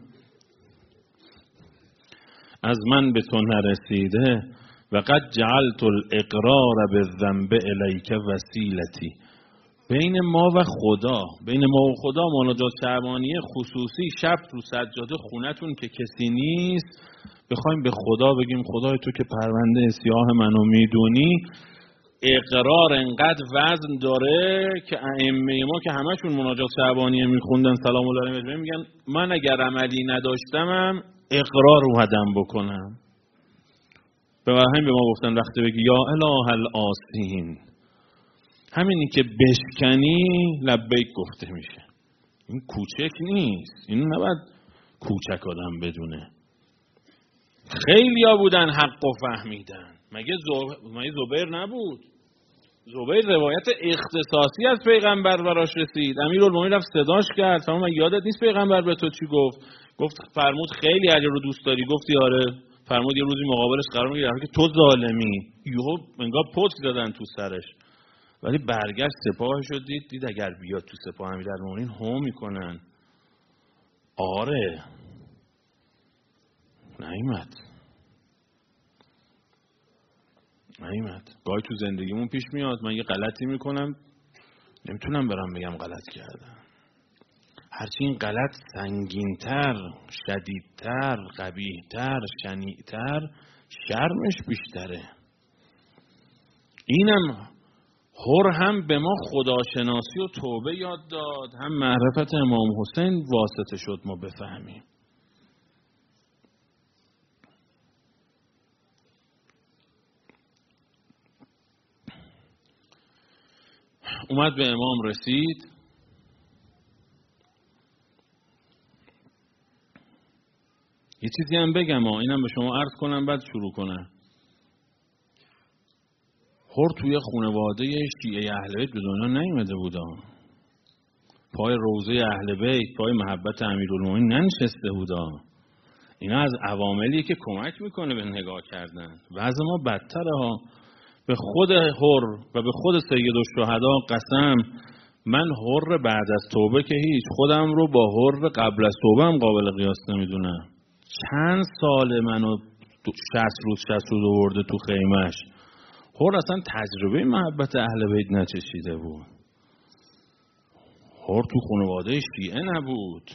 Speaker 1: از من به تو نرسیده، و قد جعلت الاقرار بالذنب الیک وسیلتی، بین ما و خدا، بین ما و خدا مناجات شعبانیه خصوصی شب رو سجاده خونتون که کسی نیست بخوایم به خدا بگیم خدای تو که پرونده سیاه منو میدونی، اقرار انقدر وزن داره که ائمه ما که همشون مناجات شعبانیه میخوندن سلام الله علیهم میگن من اگر عملی نداشتمم اقرار رو هدم بکنم. به همین به ما گفتن وقتی بگی یا اله الآسین، همینی که بشکنی لبیک گفته میشه. این کوچک نیست، این نباید کوچک آدم بدونه. خیلی ها بودن حق و فهمیدن. مگه زب... مگه زبیر نبود؟ زبیر روایت اختصاصی از پیغمبر براش رسید، امیرالمومنین رفت صداش کرد، فرمود من یادت نیست پیغمبر به تو چی گفت؟ گفت فرمود خیلی علی رو دوست داری؟ گفتی آره. فرمود یه روزی مقابلش قرار میگیره که تو ظالمی، یهو انگار پتک دادن تو سرش، ولی برگشت سپاهش رو دید، دید اگر بیاد تو سپاه امیرالمومنین هو میکنن. آره نیامد نیامد گاهی تو زندگیمون پیش میاد من یه غلطی میکنم نمیتونم برم بگم غلط کردم، هرچی این غلط سنگینتر، شدیدتر، قبیحتر، شنیعتر، شرمش بیشتره. اینم هر هم به ما خداشناسی و توبه یاد داد، هم معرفت امام حسین واسطه شد ما بفهمیم. اومد به امام رسید، یه چیزی هم بگم ها، اینم به شما عرض کنم بعد شروع کنم. هر توی خانواده شیعه اهل بیت به دنیا نیومده بودا، پای روضه اهل بیت، پای محبت امیرالمومنین ننشسته بودا. اینا از عواملیه که کمک میکنه به نگاه کردن. وضع ما بدتره ها. به خود هر و به خود سید الشهدا قسم، من هر بعد از توبه که هیچ، خودم رو با هر قبل از توبه هم قابل قیاس نمیدونم. چند سال منو شصت روز شصت روز آورده تو خیمش. هر اصلا تجربه محبت اهل بیت نچشیده بود. هر تو خانواده شیعه نبود.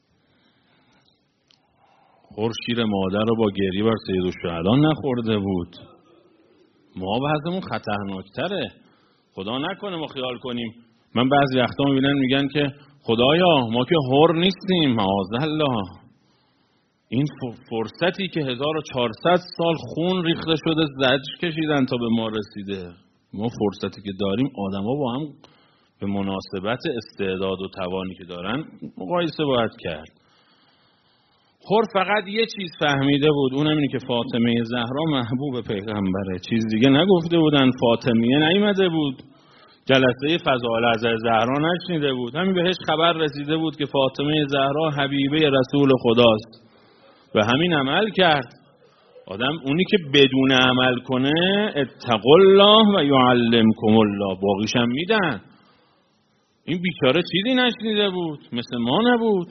Speaker 1: هر شیر مادر رو با گریه بر سید الشهدا نخورده بود. ما بعضمون خطرناکتره. خدا نکنه ما خیال کنیم. من بعضی وقتا میبینن میگن که خدایا ما که هر نیستیم، معاذالله. این فرصتی که هزار و چهارصد سال خون ریخته شده زجر کشیدن تا به ما رسیده. ما فرصتی که داریم آدما با هم به مناسبت استعداد و توانی که دارن مقایسه باید کرد. هر فقط یه چیز فهمیده بود، اونم اینه که فاطمه زهرا محبوب پیغمبره. چیز دیگه نگفته بودن. فاطمیه نیامده بود جلسه فضائل از زهرا نشنیده بود، همین بهش خبر رسیده بود که فاطمه زهرا حبیبه رسول خداست و همین عمل کرد. آدم اونی که بدون عمل کنه اتقوا الله و یعلمکم الله، باقیش هم میدن. این بیچاره چیزی نشنیده بود، مثل ما نبود.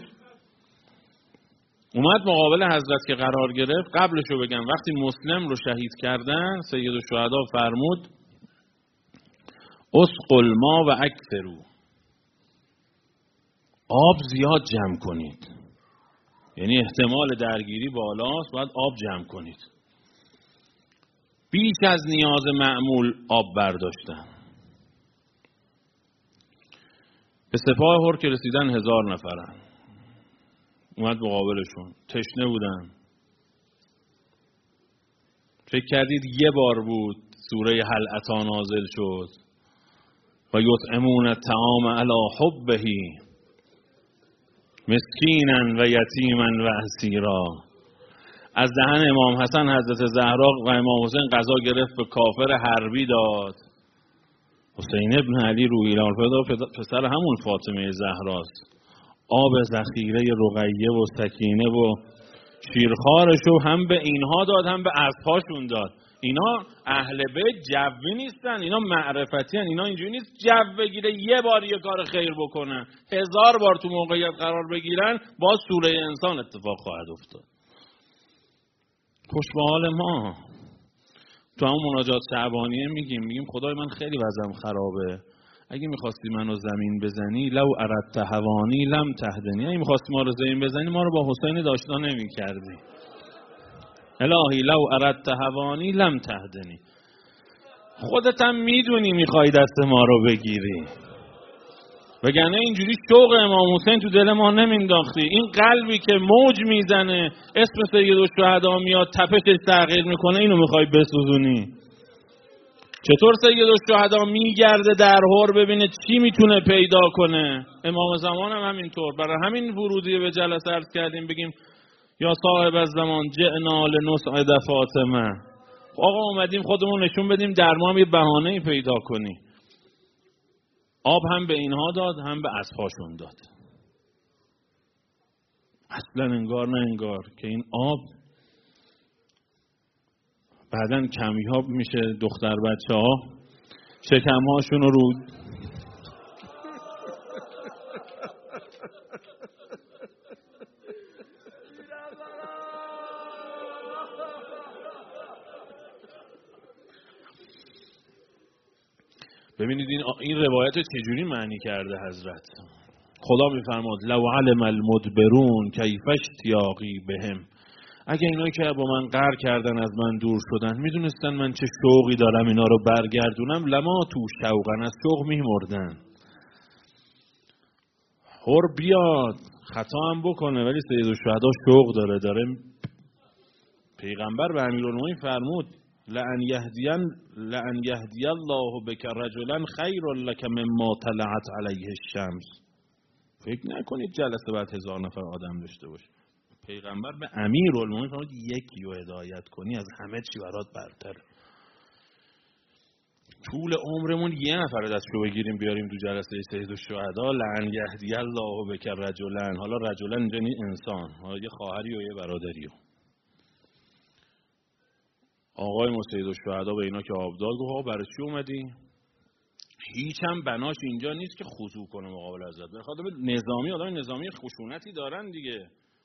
Speaker 1: اومد مقابل حضرت که قرار گرفت. قبلشو بگم، وقتی مسلم رو شهید کردن سید الشهدا فرمود اسقوا الماء و اکثروا، آب زیاد جمع کنید. یعنی احتمال درگیری بالاست، باید آب جمع کنید. بیش از نیاز معمول آب برداشتن. به سپاه هر که رسیدن هزار نفرن. اومد مقابلشون. تشنه بودن. فکر کردید یه بار بود سوره هل اتی نازل شد و یطعمون الطعام علی حبه مسکینا و یتیما و اسیرا. از دهن امام حسن حضرت زهرا و امام حسین غذا گرفت به کافر حربی داد. حسین ابن علی روحی الفدا پسر همون فاطمه زهراست. آب ذخیره رقیه و سکینه و شیرخوارشو هم به اینها داد هم به اسب‌هاشون داد. اینا اهل بیت جوی نیستن، اینا معرفتی هن. اینا اینجوری نیست جو بگیره یه بار یه کار خیر بکنن، هزار بار تو موقعیت قرار بگیرن، باز سوره انسان اتفاق خواهد افتاد. خوش به حال ما. تو همون مناجات شعبانیه میگیم میگیم خدای من خیلی وضعم خرابه، اگه میخواستی منو زمین بزنی لو اردت هوانی لم تهدنی. اگه میخواستی ما رو زمین بزنی ما رو با حسین داشتا نمیکردی. الهی لو اردت هوانی لم تهدنی. خودت هم میدونی میخوای دست ما رو بگیری، وگرنه اینجوری شوق امام حسین تو دل ما نمینداختی. این قلبی که موج میزنه اسم سید الشهدا میاد تپشش تغییر میکنه، اینو میخوای بسوزونی. چطور سید الشهدا میگرده در هر ببینه چی میتونه پیدا کنه. امام زمان هم همینطور. برای همین ورودی به جلسه عرض کردیم بگیم یا صاحب الزمان جئنا لنسعد فاطمه. آقا اومدیم خودمون نشون بدیم در ما هم یه بهانه‌ای پیدا کنی. آب هم به اینها داد هم به اسب‌هاشون داد. اصلا انگار نه انگار که این آب بعدن کمیاب میشه. دختر بچه ها شکمهاشون رو ببینید این این روایت چجوری معنی کرده حضرت. خدا میفرماد لو علم المدبرون کیف اشتیاقی بهم. اگه اینایی که با من قهر کردن از من دور شدن میدونستن من چه شوقی دارم اینا رو برگردونم لما تو شوقن، از شوق میمردن. هر بیاد خطا هم بکنه ولی سید الشهدا شوق داره داره پیغمبر به امیرالمومنین فرمود لئن یهدین لئن یهدی الله بک رجلا خیر لک مما طلعت علیه الشمس. فکر نکنید جلسه بعد هزار نفر آدم داشته باشه. پیغمبر به امیرالمومنین فرمود یکی رو هدایت کنی از همه چی برات برتره. طول عمرمون یه نفر دستشو بگیریم بیاریم تو جلسه سید الشهدا لئن یهدی الله بک رجلا. حالا رجلا اینجا نیست انسان، حالا یه خواهری و یه برادری. آقای سید الشهدا به اینا که آب داد گفت برای چی اومدی؟ هیچ هم بناش اینجا نیست که خضوع کنه مقابل حضرت. بخاطر نظامی آدم نظامی خشونتی دارن دیگه.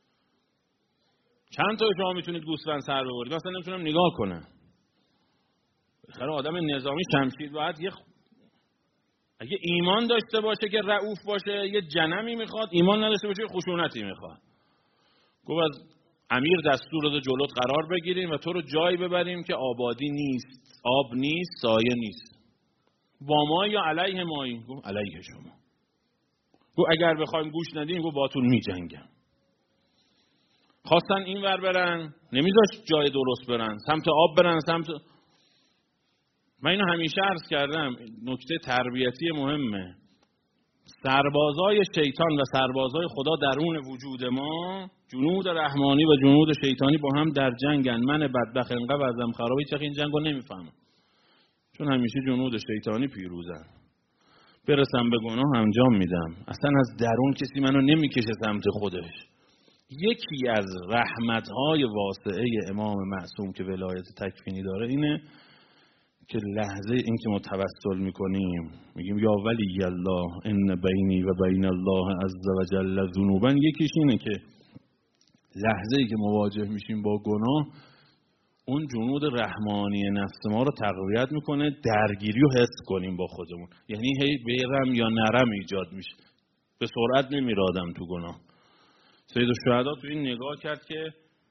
Speaker 1: چند تا شما میتونید گوسفند سر ببرید؟ مثلا نمیتونم نگاه کنه. بخاطر آدم نظامی شمشیر باید یه اگه ایمان داشته باشه که رؤوف باشه یه جنمی میخواد، ایمان نداشته باشه خشونتی میخواد. گفت از امیر دستور داده جلوت قرار بگیریم و تو رو جایی ببریم که آبادی نیست، آب نیست، سایه نیست. با ما یا علیه مایی؟ گفت علیه شما. گفت اگر بخوایم گوش ندیم گفت باتون می جنگم. خواستن این ور برن، نمیذاشت جای درست برن، سمت آب برن، سمت. من اینو همیشه عرض کردم، نکته تربیتی مهمه. سربازای شیطان و سربازای خدا درون وجود ما، جنود رحمانی و جنود شیطانی با هم در جنگن. من بدبخت انقدر وضعم خرابه چه این جنگو نمیفهمم، چون همیشه جنود شیطانی پیروزن. برسم به گناه انجام میدم، اصلا از درون کسی منو نمیکشه سمت خودش. یکی از رحمت‌های واسعه امام معصوم که ولایت تکوینی داره اینه که لحظه این که ما توسل میکنیم میگیم یا ولی الله ان بینی و بین الله عز و جل ذنوبا، یکیش اینه که لحظه ای که مواجه میشیم با گناه اون جنود رحمانی نفس ما رو تقویت میکنه، درگیری رو حس کنیم با خودمون. یعنی هی بیرم یا نرم ایجاد میشه. به سرعت نمیره آدم تو گناه. سید الشهدا تو این نگاه کرد که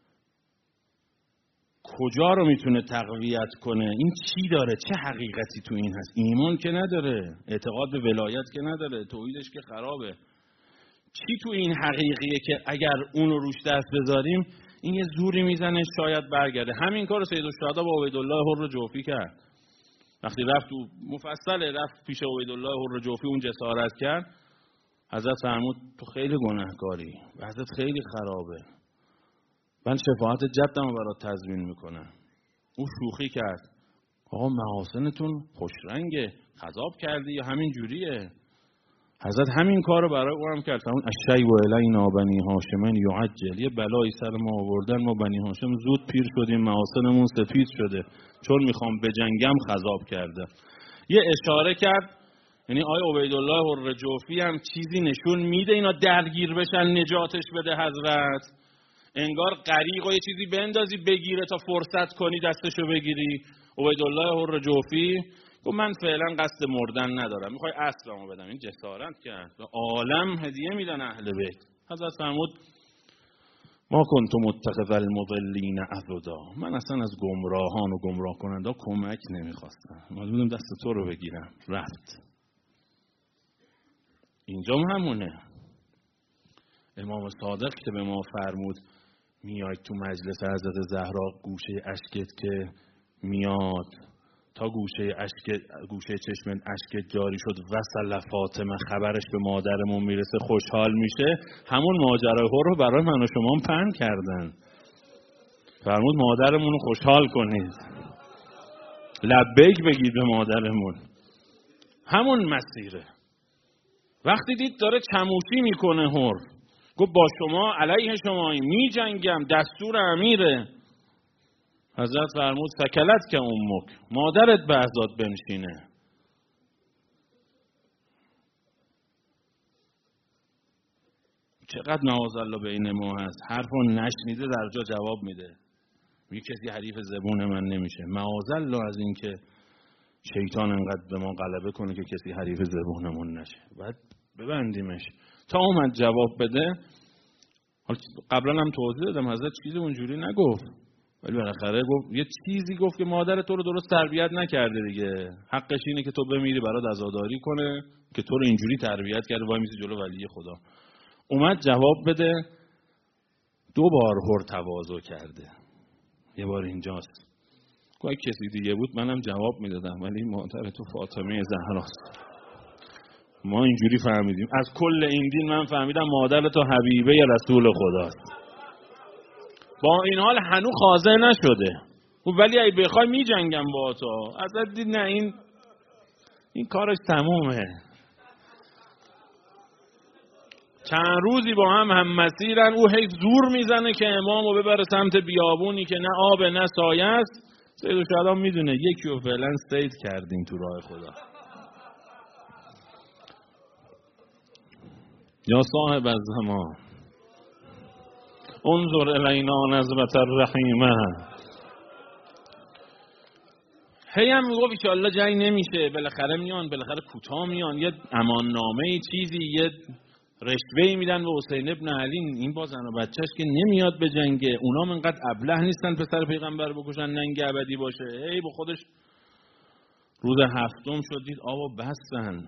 Speaker 1: کجا رو میتونه تقویت کنه، این چی داره، چه حقیقتی تو این هست. ایمان که نداره، اعتقاد به ولایت که نداره، توحیدش که خرابه. چی تو این حقیقیه که اگر اون رو روش دست بذاریم این یه زوری میزنه شاید برگرده. همین کار سید الشهدا با عبیدالله حر جوفی کرد. وقتی رفت تو مفصله، رفت پیش عبیدالله حر جوفی اون جسارت کرد، حضرت فرمود تو خیلی گناهکاری، وضعیت خیلی خرابه، من شفاعت جدم رو برات تضمین میکنم. اون شوخی کرد، آقا محاسنتون خوشرنگه، خضاب کردی یا همین جوریه؟ حضرت همین کار رو برای اونم کرد. اون الشیب الینا بنی هاشم یعجل، یه بلایی سر ما آوردن، ما بنی هاشم زود پیر شدیم، محاسنمون سفید شده، چون میخوام بجنگم خضاب کرده. یه اشاره کرد، یعنی آیا عبیدالله حر جوفی هم چیزی نشون میده اینا درگیر بشن نجاتش بده حضرت؟ انگار غریق و یه چیزی بندازی بگیره تا فرصت کنی دستشو بگیری. عبیدالله حر جوفی گفت من فعلا قصد مردن ندارم، میخوای اسلامو بدم. این جسارت کرد و عالم هدیه میدن اهل بیت. حضرت فرمود ما کنت متخذ المضلین عضدا، من اصلا از گمراهان و گمراه کننده کمک نمیخواستم، من بودم دست تو رو بگیرم. رفت. اینجا همونه. امام صادق که به ما فرمود میاید تو مجلس حضرت زهرا، گوشه اشکت که میاد تا گوشه اشک، گوشه چشمت اشک جاری شد، وصل فاطمه خبرش به مادرمون میرسه خوشحال میشه، همون ماجرای هر رو برای من و شما پهن کردن. فرمود مادرمون رو خوشحال کنید، لبیک بگید به مادرمون. همون مسیره. وقتی دید داره چموشی میکنه هر، گفت با شما علیه شمایی، می جنگم، دستور امیره. حضرت فرمود سکلت که امک، مادرت به عزاد بنشینه. چقدر معاذالله بین ما هست، حرفو نشنیده در جا جواب میده، میگه کسی حریف زبون من نمیشه. معاذالله از این که شیطان انقدر به ما غلبه کنه که کسی حریف زبونمون نشه. بعد ببندیمش تا اومد جواب بده. حالا قبلا هم توضیح دادم حضرت چیزی اونجوری نگفت، ولی بالاخره گفت یه چیزی گفت که مادر تو رو درست تربیت نکرده دیگه، حقش اینه که تو بمیری برات عزاداری کنه که تو رو اینجوری تربیت کرده، وای میسی جلو ولی خدا. اومد جواب بده. دو بار هر تواضع کرده، یه بار اینجاست. گویا کسی دیگه بود منم جواب میدادم، ولی مادر تو فاطمه زهراست. ما اینجوری فهمیدیم. از کل این دین من فهمیدم مادر تو حبیبه رسول خداست. با این حال هنوز خاضع نشده، ولی اگه بخوای می جنگم با تو. ازت دید نه این این کارش تمومه. چند روزی با هم هم مسیرن، او هی زور میزنه که امامو ببره سمت بیابونی که نه آب نه سایه است. سید الشهدا میدونه یکی رو فعلا سید کردیم تو راه خدا. یا صاحب الزمان انظر الینا نظرة الرحیمه. هی هم میگفت ایشالله جنگ نمیشه، بالاخره میان، بالاخره کوتاه میان، یه امان نامه چیزی، یه رشوه‌ای میدن به حسین ابن علی. این با زن و بچهش که نمیاد به جنگه، اونا منقدر ابله نیستن پسر پیغمبر بکشن ننگ ابدی باشه. هی با خودش روز هفتم شد دید آبا بستن.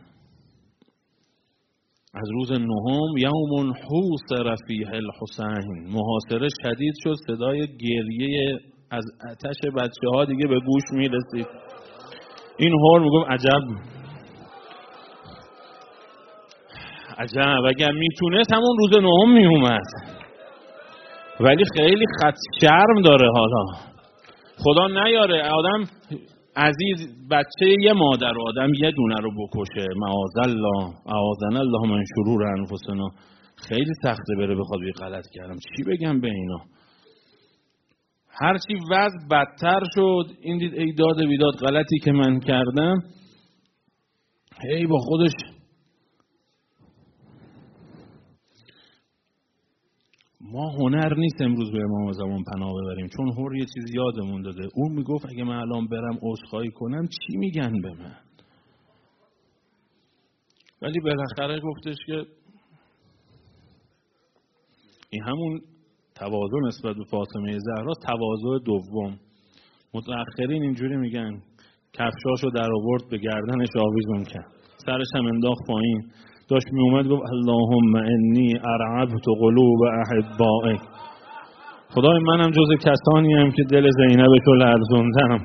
Speaker 1: از روز نهم یوم حوصر فیه الحسین، محاصره شدید شد، صدای گریه از آتش بچه ها دیگه به گوش میرسید. این هر میگم عجب عجب اگر میتونست همون روز نهم میومد، ولی خیلی خط شرم داره. حالا خدا نیاره آدم عزیز بچه یه مادر آدم یه دونه رو بکشه، معاذالله اعاذنا الله من شرور انفسنا. خیلی سخته بره بخواد بی غلط کردم چی بگم به اینا. هرچی وضع بدتر شد این دید ای داد بیداد غلطی که من کردم. هی با خودش ما هنر نیست امروز به امام زمان پناه ببریم، چون هر یه چیز یادمون داده. اون میگفت اگه من الان برم عذرخواهی کنم چی میگن به من؟ ولی بالاخره گفتش که این همون تواضع نسبت به فاطمه زهرا، تواضع دوم. متأخرین اینجوری میگن کفشاشو در آورد به گردنش آویزون کرد، سرش هم انداخت پایین، داشت می اومد گفت اللهم انی ارعبت قلوب احبائک، خدای منم جز کسانی هم که دل زینبشو لرزوندم.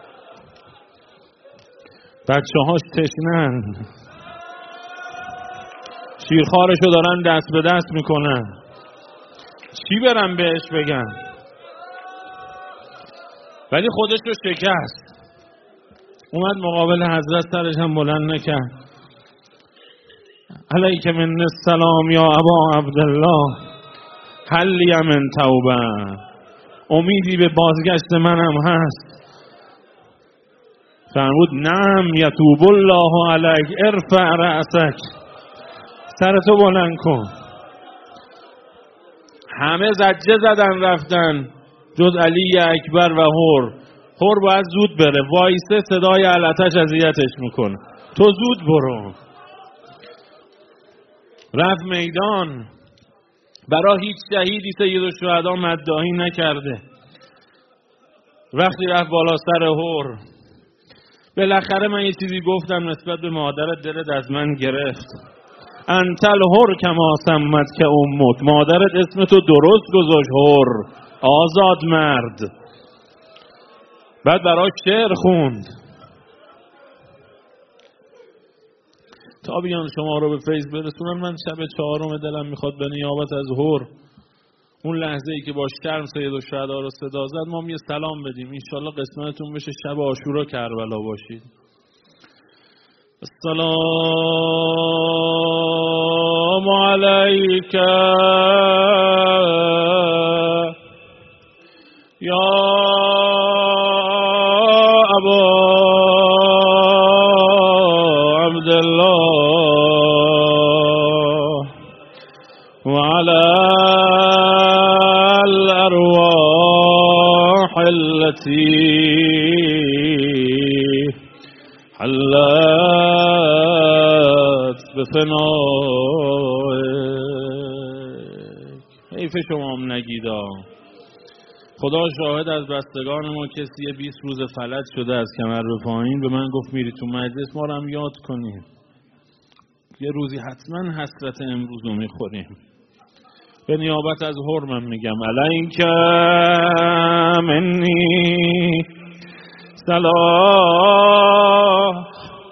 Speaker 1: بچه هاش تشنن، شیرخوارشو دارن دست به دست میکنن، چی برم بهش بگن؟ ولی خودش رو شکست، اومد مقابل حضرت، سرش هم بلند نکرد. علیک من السلام یا ابا عبدالله هل لی من توبه، امیدی به بازگشت منم هست؟ فرمود نعم یتوب الله علیک ارفع رأسک، سرتو بلند کن. همه زجه زدن رفتن جز علی اکبر و هور. هور باید زود بره، وایسه صدای علتش اذیتش میکنه، تو زود برو. رفت میدان، برای هیچ شهیدی سید الشهدا مداحی نکرده. وقتی رفت بالا سر هور، بالاخره من یه چیزی گفتم نسبت به مادرت، دلت از من گرفت. انت الحر کما سمت که امک، مادرت اسم تو درست گذاشت هور، آزاد مرد. بعد براش شعر خوند. تا بیان شما رو به فیض برسونم، من شب چهارم دلم میخواد به نیابت از هور، اون لحظه ای که با شرم سید الشهدا رو صدا زد، ما یه سلام بدیم. انشالله قسمتتون بشه شب عاشورا کربلا باشید. السلام علیک یا ابا عبدالله و علی الارواح التي حلت بفنائک. حیف شما هم نگیدا. خدا شاهد، از بستگان ما کسی بیست روز فلج شده از کمر به پایین، به من گفت میری تو مجلس ما رو هم یاد کنیم، یه روزی حتما حسرت امروز رو میخوریم. به نیابت از هور من میگم علیک منی سلام.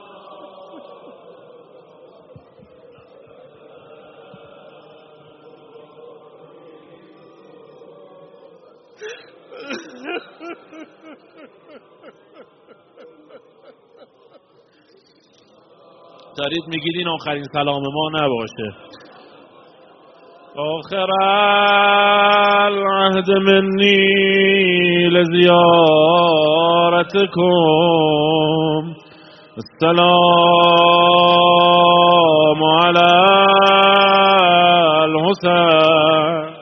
Speaker 1: دارید میگید این آخرین سلام ما نباشه. آخر العهد منی لزیارتکم، السلام علی الحسین.